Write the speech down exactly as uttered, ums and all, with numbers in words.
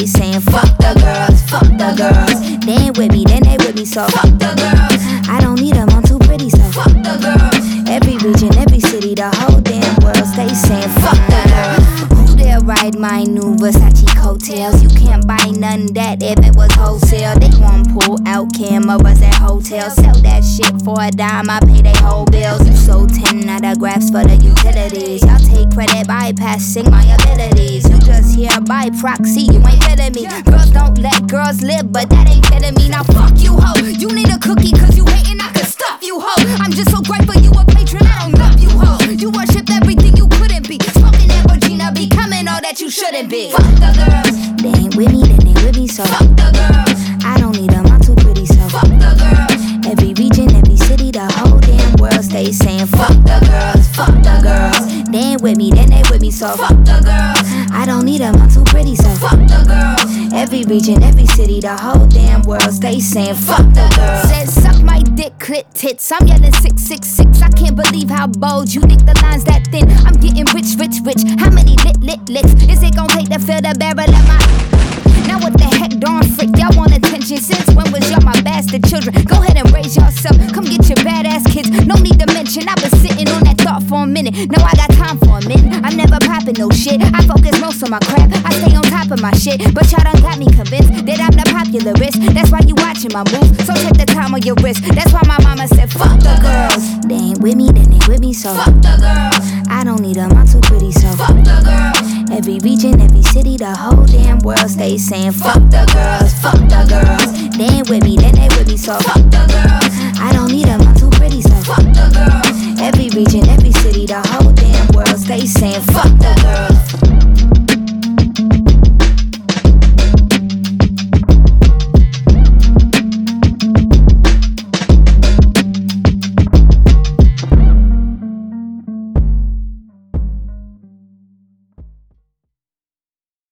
stay saying fuck the girls, fuck the girls. They ain't with me, then they with me, so fuck the girls. I don't need them, I'm too pretty, so fuck the girls. Every region, every city, the whole damn world stay saying fuck the girls. Who dare ride my new Versace coattails? You can't buy none that if it was wholesale. They want pull out cameras at hotels. Sell that shit for a dime, I pay they whole bills. You sold ten autographs for the utilities. Y'all take credit bypassing my abilities. You just here by proxy, you ain't kidding me. Girls don't let girls live, but that ain't kidding me. Now fuck you, ho. You need a cookie cause you hating, I could stuff you, ho. I'm just so grateful you a patron, I don't love you, ho. You worship everything you couldn't be. Smoking that Regina, becoming all that you shouldn't be. Fuck the girls. They ain't with me, then they with me, so fuck the girls. I don't need them, I'm too pretty, so fuck the girls. Every region, every city, the whole damn world stay saying fuck the girls, fuck the girls. They ain't with me, then they with me, so fuck the girls. I don't need them, I'm too pretty, so fuck the girls. Every region, every city, the whole damn world stay saying fuck the girls. Said suck my dick, clit tits. I'm yelling six six six. I can't believe how bold you think the line's that thin. I'm getting rich, rich, rich. How many lit, lit licks is it gon' take to fill the barrel of my? Now what the heck, darn frick? Y'all want attention since when was y'all my bastard children? Go ahead and raise yourself. Come get your badass kids. No need to mention I've been sitting on that thought for a minute. Now I got time for a minute. I'm never popping no shit. I focus most on my crap. I stay on top of my shit. But y'all done got me convinced that I'm the popularist. That's why you watching my moves. So check the time on your wrist. That's why my mama said fuck the girls. They ain't with me, then they with me, so fuck the girls. I don't need them, I'm too pretty, so fuck the girls. Every region, every city, the whole damn world stay saying fuck the girls, fuck the girls. They ain't with me, then they with me, so fuck the girls. I don't need them, I'm too pretty, so fuck the girls. Every region, every city, the whole damn world stay saying fuck the girls.